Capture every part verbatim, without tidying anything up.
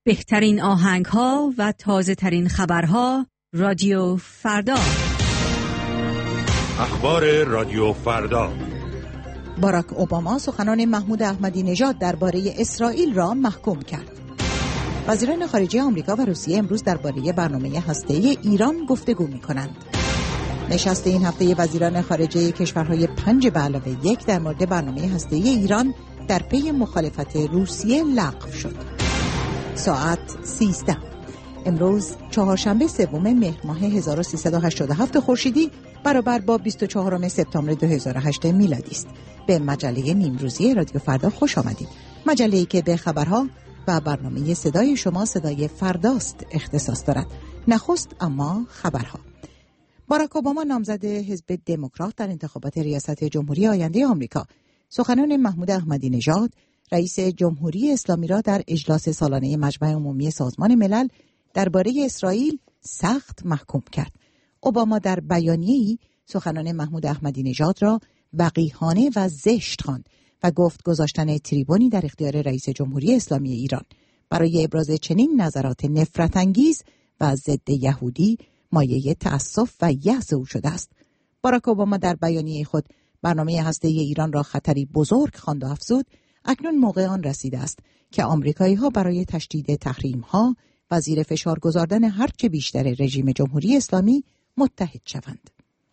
بهترین آهنگ‌ها و تازه‌ترین خبرها رادیو فردا. اخبار رادیو فردا. باراک اوباما سخنان محمود احمدی نژاد درباره اسرائیل را محکوم کرد. وزیران خارجه آمریکا و روسیه امروز درباره برنامه هسته‌ای ایران گفتگو می‌کنند. نشست این هفته وزیران خارجه کشورهای پنج به علاوه یک در مورد برنامه هسته‌ای ایران در پی مخالفت روسیه لغو شد. ساعت سیزده. امروز چهارشنبه سوم مهر ماه هزار و سیصد و هشتاد و هفت خورشیدی برابر با بیست و چهارم سپتامبر دو هزار و هشت میلادی است. به مجله نیمروزی رادیو فردا خوش آمدید. مجله‌ای که به خبرها و برنامه صدای شما صدای فرداست اختصاص دارد. نخست اما خبرها. باراک اوباما نامزد حزب دموکرات در انتخابات ریاست جمهوری آینده آمریکا سخنان محمود احمدی نژاد رئیس جمهوری اسلامی را در اجلاس سالانه مجمع عمومی سازمان ملل درباره اسرائیل سخت محکوم کرد. اوباما در بیانیه‌ای سخنان محمود احمدی نژاد را وقیحانه و زشت خواند و گفت گذاشتن تریبونی در اختیار رئیس جمهوری اسلامی ایران برای ابراز چنین نظرات نفرت انگیز و ضد یهودی مایه تأسف و یأس او شده است. باراک اوباما در بیانیه خود برنامه هسته‌ای ایران را خطری بزرگ خواند و افزود اکنون موقع آن رسیده است که آمریکایی‌ها برای تشدید تحریم‌ها و زیر فشار گذاردن هرچه بیشتر رژیم جمهوری اسلامی متحد شوند.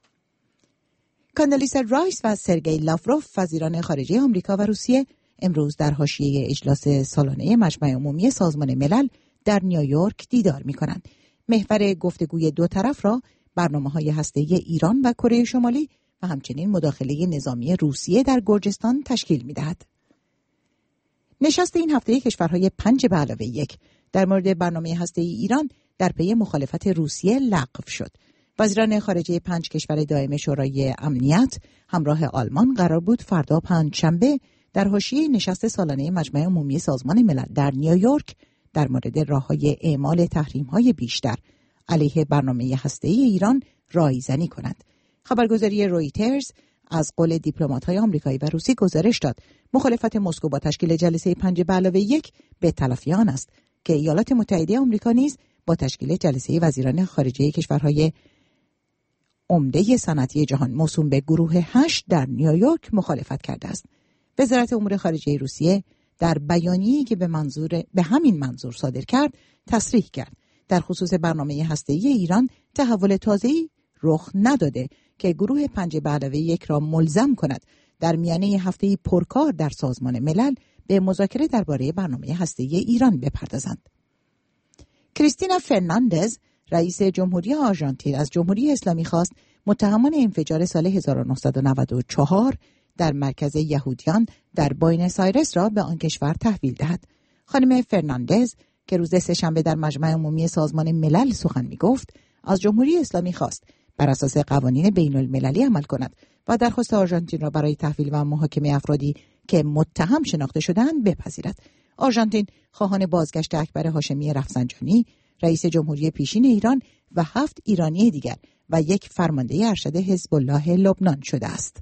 کاندالیسا رایس و سرگئی لاوروف وزیران خارجه آمریکا و روسیه امروز در حاشیه اجلاس سالانه مجمع عمومی سازمان ملل در نیویورک دیدار می‌کنند. محور گفتگوی دو طرف را برنامه‌های هسته‌ای ایران و کره شمالی و همچنین مداخله نظامی روسیه در گرجستان تشکیل می‌دهد. نشست این هفته کشورهای پنج به علاوه یک در مورد برنامه هسته‌ای ایران در پی مخالفت روسیه لغو شد. وزیران خارجه پنج کشور دائم شورای امنیت همراه آلمان قرار بود فردا پنجشنبه در حاشیه نشست سالانه مجمع عمومی سازمان ملل در نیویورک در مورد راه‌های اعمال تحریم‌های بیشتر علیه برنامه هسته‌ای ایران رایزنی کنند. خبرگزاری رویترز از قول دیپلمات‌های آمریکایی و روسی گزارش داد مخالفت مسکو با تشکیل جلسه پنج به علاوه یک به تلافی آن است که ایالات متحده آمریکا نیز با تشکیل جلسه وزیران خارجه کشورهای عمده صنعتی جهان موسوم به گروه هشت در نیویورک مخالفت کرده است. وزارت امور خارجه روسیه در بیانیه‌ای که به منظور به همین منظور صادر کرد تصریح کرد در خصوص برنامه هسته‌ای ایران تحول تازه‌ای رخ نداده که گروه پنج به علاوه یک را ملزم کند در میانه هفته‌ای پرکار در سازمان ملل به مذاکره درباره برنامه هسته‌ای ایران بپردازند. کریستینا فرناندز رئیس جمهوری آرژانتین از جمهوری اسلامی خواست متهمان انفجار سال هزار و نهصد و نود و چهار در مرکز یهودیان در بوئنوس آیرس را به آن کشور تحویل دهد. خانم فرناندز که روز سه‌شنبه در مجمع عمومی سازمان ملل سخن می‌گفت، از جمهوری اسلامی خواست بر اساس قوانین بین المللی عمل کند و درخواست آرژانتین را برای تحویل و محاکمه افرادی که متهم شناخته شده‌اند بپذیرد. آرژانتین خواهان بازگشت اکبر هاشمی رفسنجانی رئیس جمهوری پیشین ایران و هفت ایرانی دیگر و یک فرمانده ارشد حزب الله لبنان شده است.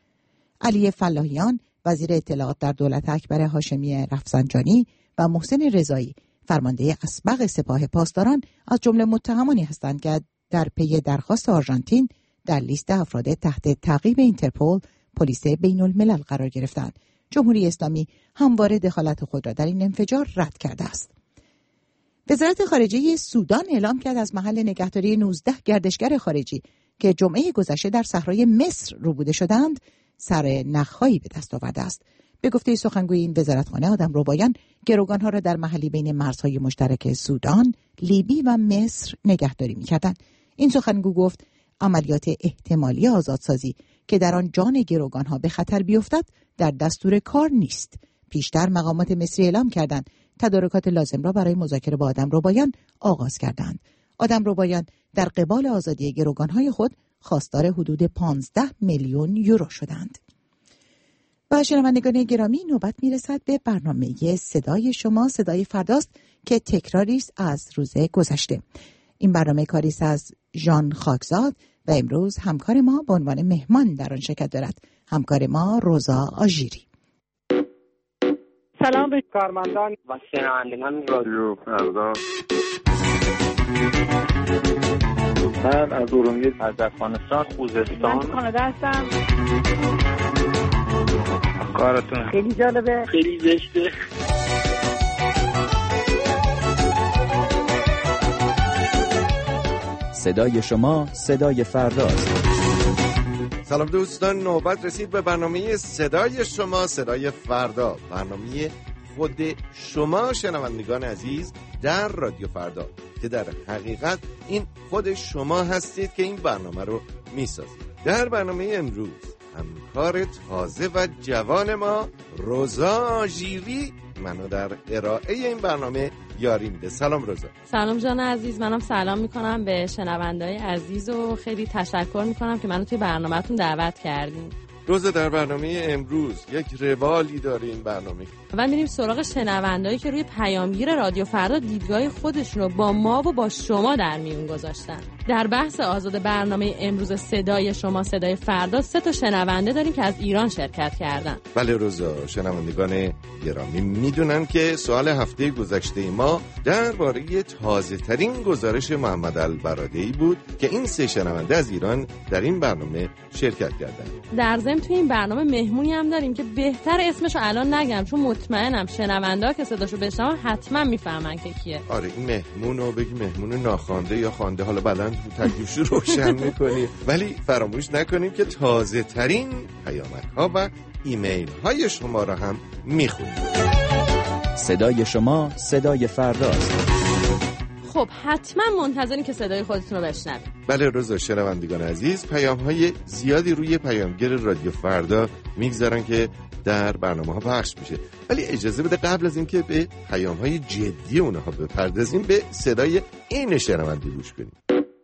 علی فلاحیان وزیر اطلاعات در دولت اکبر هاشمی رفسنجانی و محسن رضایی فرمانده اسبق سپاه پاسداران از جمله متهمانی هستند که در پی درخواست آرژانتین در لیست افراد تحت تعقیب اینترپل پلیس بین الملل قرار گرفتند. جمهوری اسلامی همواره دخالت خود را در این انفجار رد کرده است. وزارت خارجه سودان اعلام کرد از محل نگهداری نوزده گردشگر خارجی که جمعه گذشته در صحرای مصر روبوده شدند سر نخ‌هایی به دست آورده است. به گفته سخنگوی این وزارتخانه آدمربایان گروگان‌ها را در محلی بین مرزهای مشترک سودان، لیبی و مصر نگهداری می‌کردند. این سخنگو گفت عملیات احتمالی آزادسازی که در آن جان گروگان‌ها به خطر بیفتد در دستور کار نیست. پیشتر مقامات مصری اعلام کردند تدارکات لازم را برای مذاکره با آدمربایان آغاز کردند. آدمربایان در قبال آزادی گروگان‌های خود خواستار حدود پانزده میلیون یورو شدند. و شنوندگان گرامی نوبت میرسد به برنامه صدای شما صدای فرداست که تکراری است از روز گذشته. این برنامه کاری است از ژان خاکزاد و امروز همکار ما به عنوان مهمان در آن شرکت دارد. همکار ما روزا آژیری. سلام به کارمندان و شنوندگان رادیو فردا. من از ارومیه، از افغانستان، خوزستان. من کانادا هستم. کارتون خیلی جالبه، خیلی زشته. صدای شما صدای فرداست. سلام دوستان، نوبت رسید به برنامه صدای شما صدای فردا، برنامه خود شما شنوندگان عزیز در رادیو فردا که در حقیقت این خود شما هستید که این برنامه رو میسازید. در برنامه امروز همکار تازه و جوان ما روزا ژیری منو در ارائه این برنامه یاری میده. سلام روزا. سلام جان عزیز، منم سلام میکنم به شنونده‌های عزیز و خیلی تشکر میکنم که منو توی برنامه‌تون دعوت کردین. روزا، در برنامه امروز یک روالی داره این برنامه و میریم سراغ شنوندهایی که روی پیامگیر رادیو فردا دیدگاه خودشون رو با ما و با شما در میون گذاشتن. در بحث آزاد برنامه امروز صدای شما صدای فردا سه تا شنونده داریم که از ایران شرکت کردن. بله روزا، شنوندگان گرامی میدونن که سوال هفته گذشته ما درباره تازه ترین گزارش محمد البرادعی بود که این سه شنونده از ایران در این برنامه شرکت کردن. در ضمن توی این برنامه مهمونی هم داریم که بهتر اسمشو الان نگم چون مطمئنم شنوندا که صداشو بشنون حتما میفهمن که کیه. آره، این مهمونو بگی مهمون ناخوانده یا خوانده، حالا بعداً تکلیفش رو روشن میکنیم، ولی فراموش نکنیم که تازه ترین پیامک ها و ایمیل های شما را هم میخونیم. صدای شما صدای فرداست. خب حتما منتظرین که صدای خودتون رو بشنوید. بله روزا، شنوندگان عزیز پیام های زیادی روی پیامگیر رادیو فردا میگذارن که در برنامه ها پخش میشه، ولی اجازه بده قبل از اینکه به پیام های جدی اونها بپردازیم به صدای این شنونده گوش کنیم.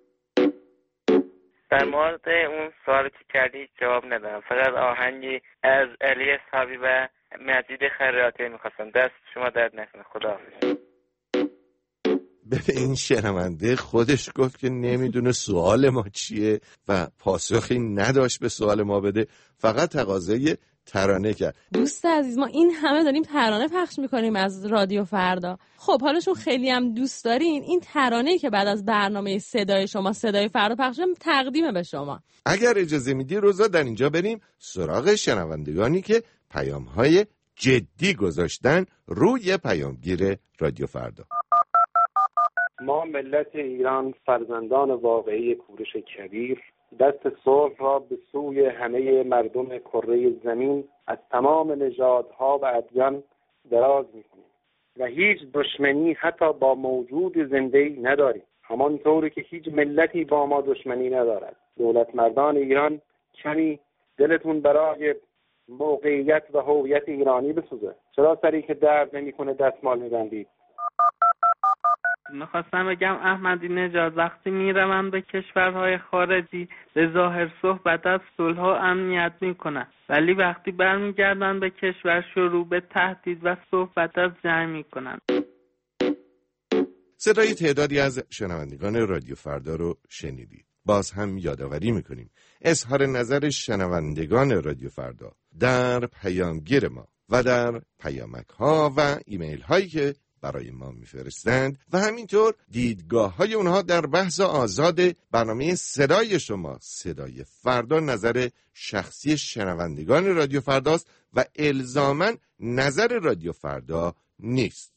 در مورد اون سوالی که کردی جواب ندارم، فقط آهنگی از علی صابی و مجید خیراتی میخواستم. دست شما درد نکنه. خداحافظ. ببین، این شنونده خودش گفت که نمیدونه سوال ما چیه و پاسخی نداشت به سوال ما بده، فقط تقاضای ترانه کرد. دوست عزیز، ما این همه داریم ترانه پخش میکنیم از رادیو فردا. خب حالا چون خیلی هم دوست دارین، این ترانه‌ای که بعد از برنامه صدای شما صدای فردا پخش شد تقدیم به شما. اگر اجازه میدی روزا، در اینجا بریم سراغ شنوندگانی که پیام‌های جدی گذاشتن روی پیامگیر رادیو فردا. ما ملت ایران، فرزندان واقعی کوروش کبیر، دست صلح را به سوی همه مردم کره زمین از تمام نژادها و ادیان دراز می‌کنیم و هیچ دشمنی حتی با موجود زنده‌ای نداریم، همانطوری که هیچ ملتی با ما دشمنی ندارد. دولت مردان ایران، کمی دلتون برای موقعیت و هویت ایرانی بسوزه. چرا سری که درد نمی‌کنه دستمال می‌بندید؟ میخواستم بگم احمدی نژاد وقتی میروند به کشورهای خارجی به ظاهر صحبت از صلح و امنیت میکنن، ولی وقتی برمیگردن به کشور شروع به تهدید و صحبت از جنگ میکنن. صدای تعدادی از شنوندگان رادیو فردا رو شنیدید. باز هم یادآوری میکنیم اظهار نظر شنوندگان رادیو فردا در پیامگیر ما و در پیامک ها و ایمیل هایی که برای ما میفرستند و همینطور دیدگاه های اونها در بحث آزاد برنامه صدای شما صدای فردا نظر شخصی شنوندگان رادیو فرداست و الزاماً نظر رادیو فردا نیست.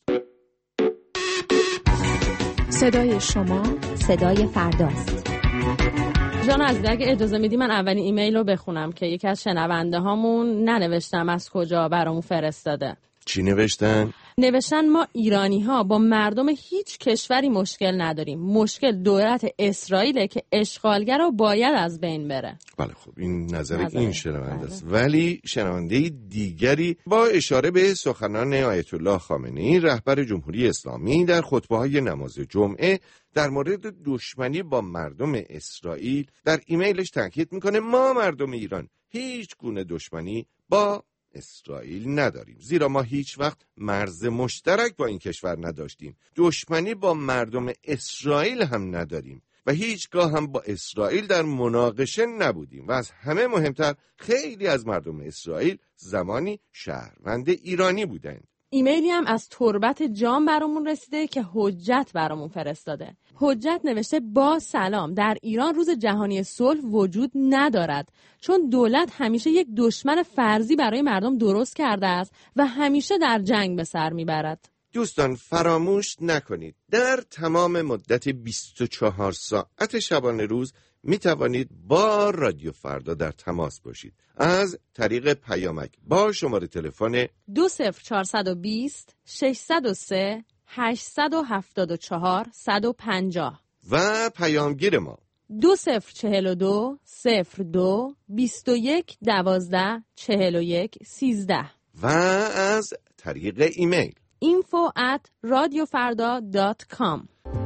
صدای شما صدای فرداست. جان عزیز، اگه اجازه میدی من اولین ایمیل رو بخونم که یکی از شنونده هامون، ننوشتم از کجا، برامون فرستاده. چی نوشتن؟ نوشتن ما ایرانی ها با مردم هیچ کشوری مشکل نداریم، مشکل دولت اسرائیله که اشغالگر رو باید از بین بره. بله خب این نظر, نظر این شنونده است. ولی شنونده دیگری با اشاره به سخنان آیت الله خامنه‌ای رهبر جمهوری اسلامی در خطبه‌های نماز جمعه در مورد دشمنی با مردم اسرائیل در ایمیلش تاکید میکنه ما مردم ایران هیچ گونه دشمنی با اسرائیل نداریم، زیرا ما هیچ وقت مرز مشترک با این کشور نداشتیم، دشمنی با مردم اسرائیل هم نداریم و هیچگاه هم با اسرائیل در مناقشه نبودیم و از همه مهمتر خیلی از مردم اسرائیل زمانی شهروند ایرانی بودند. ایمیلی هم از تربت جام برامون رسیده که حجت برامون فرستاده. حجت نوشته با سلام، در ایران روز جهانی صلح وجود ندارد چون دولت همیشه یک دشمن فرضی برای مردم درست کرده است و همیشه در جنگ به سر میبرد. دوستان فراموش نکنید در تمام مدت بیست و چهار ساعت شبانه روز می توانید با رادیو فردا در تماس باشید از طریق پیامک با شماره تلفن دو صفر چهارصد و بیست ششصد و سه هشتصد و هفتاد و چهار صد و پنجاه و پیامگیر ما دو صفر چهل و دو صفر دو بیست و یک دوازده چهل و یک سیزده و از طریق ایمیل info at radiofarda dot com.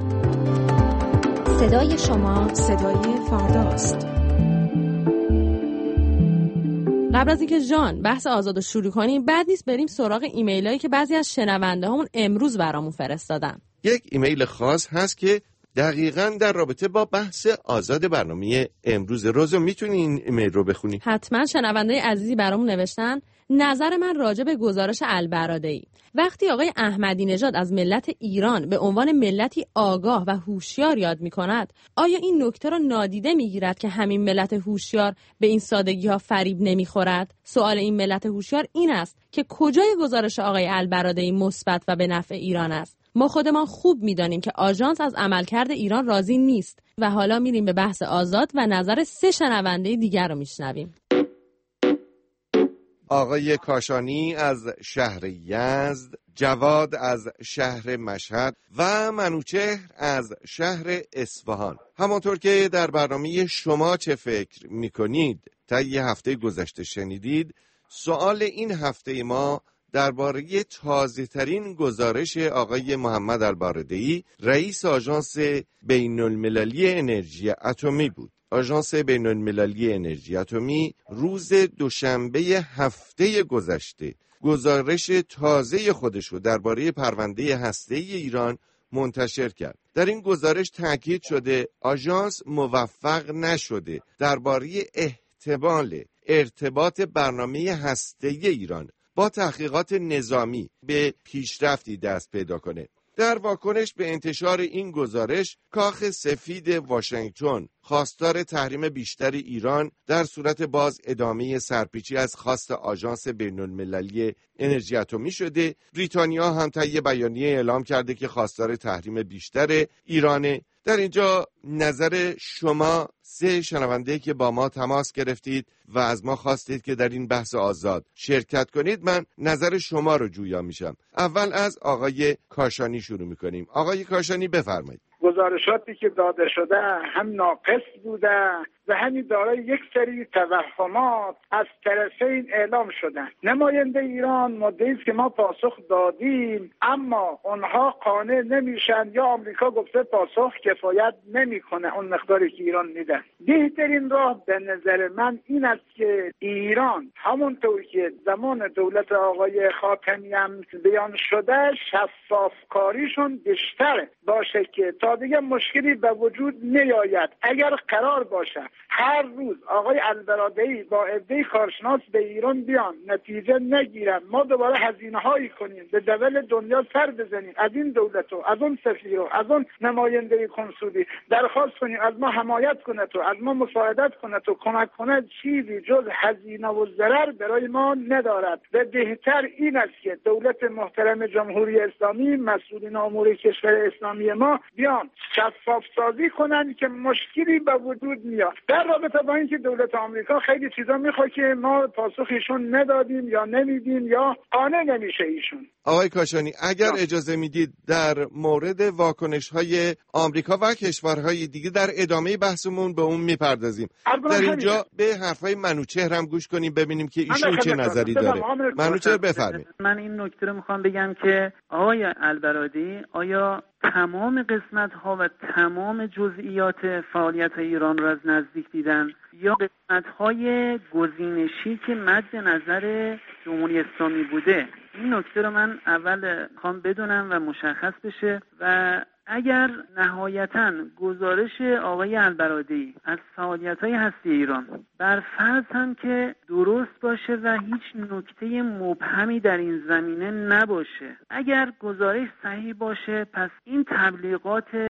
صدای شما صدای فرداست. قبل از اینکه جان بحث آزاد رو شروع کنیم، بعد نیست بریم سراغ ایمیلایی که بعضی از شنونده هامون امروز برامون فرستادن. یک ایمیل خاص هست که دقیقاً در رابطه با بحث آزاد برنامه امروز. روزو میتونی این ایمیل رو بخونی؟ حتما. شنونده عزیزی برامون نوشتن نظر من راجع به گزارش البرادعی. وقتی آقای احمدی نژاد از ملت ایران به عنوان ملتی آگاه و هوشیار یاد می‌کند، آیا این نکته را نادیده می‌گیرد که همین ملت هوشیار به این سادگی‌ها فریب نمی‌خورد؟ سوال این ملت هوشیار این است که کجای گزارش آقای البرادعی مثبت و به نفع ایران است؟ ما خودمان خوب می‌دانیم که آژانس از عملکرد ایران راضی نیست و حالا می‌ریم به بحث آزاد و نظر سه شنونده دیگر رو می‌شنویم. آقای کاشانی از شهر یزد، جواد از شهر مشهد و منوچهر از شهر اصفهان. همانطور که در برنامه شما چه فکر میکنید طی هفته گذشته شنیدید، سوال این هفته ما درباره تازه ترین گزارش آقای محمد البرادعی رئیس آژانس بین المللی انرژی اتمی بود. آژانس بین المللی انرژی اتمی روز دوشنبه هفته گذشته گزارش تازه خودش رو درباره پرونده هسته‌ای ایران منتشر کرد. در این گزارش تاکید شده آژانس موفق نشده درباره احتمال ارتباط برنامه هسته‌ای ایران با تحقیقات نظامی به پیشرفتی دست پیدا کنه. در واکنش به انتشار این گزارش، کاخ سفید واشنگتن خواستار تحریم بیشتر ایران در صورت باز ادامه سرپیچی از خواست آژانس بین المللی انرژی اتمی شده. بریتانیا هم طی بیانیه اعلام کرده که خواستار تحریم بیشتر ایرانه. در اینجا نظر شما سه شنونده که با ما تماس گرفتید و از ما خواستید که در این بحث آزاد شرکت کنید، من نظر شما رو جویا میشم. اول از آقای کاشانی شروع میکنیم. آقای کاشانی بفرمایید. گزارشاتی که داده شده هم ناقص بوده و همین دارای یک سری توهمات از طرفین اعلام شدن. نماینده ایران مدعی است که ما پاسخ دادیم اما اونها قانع نمیشن یا آمریکا گفته پاسخ کفایت نمیکنه اون مقداری که ایران میدن. بهترین راه به نظر من این است که ایران همونطور که زمان دولت آقای خاتمی هم بیان شده شفاف کاریشون بیشتر باشه که تا دیگه مشکلی به وجود نیاید. اگر قرار باشه هر روز آقای البرادعی با عده کارشناس به ایران بیان نتیجه نگیرن، ما دوباره هزینه هایی کنیم به دول دنیا سر بزنیم، از این دولت و از اون سفیر و از اون نماینده کنسولی درخواست کنیم از ما حمایت کنه تو از ما مساعدت کنه تو کمک کنه، چیزی جز هزینه و ضرر برای ما ندارد. و بهتر این است که دولت محترم جمهوری اسلامی، مسئولین امور کشور اسلامی ما بیان شفاف سازی کنن که مشکلی به وجود میاد. در رابطه با اینکه دولت آمریکا خیلی چیزا میخواد که ما پاسخشون ندادیم یا نمیدیم یا قانع نمیشه ایشون. آقای کاشانی اگر اجازه میدید در مورد واکنش‌های آمریکا و کشورهای دیگه در ادامه بحثمون به اون میپردازیم. در اینجا به حرفای منوچهر هم گوش کنیم ببینیم که ایشون چه نظری داره. منوچهر بفرمایید. من این نکته رو میخوام بگم که آقای البرادعی آیا تمام قسمت ها و تمام جزئیات فعالیت ایران را از نزدیک دیدن یا قسمت‌های گزینشی که مد نظر جمهوری اسلامی بوده. این نکته رو من اول خوام بدونم و مشخص بشه و اگر نهایتاً گزارش آقای البرادعی از فعالیت‌های هسته ایران بر فرض هم که درست باشه و هیچ نکته مبهمی در این زمینه نباشه، اگر گزارش صحیح باشه، پس این تبلیغات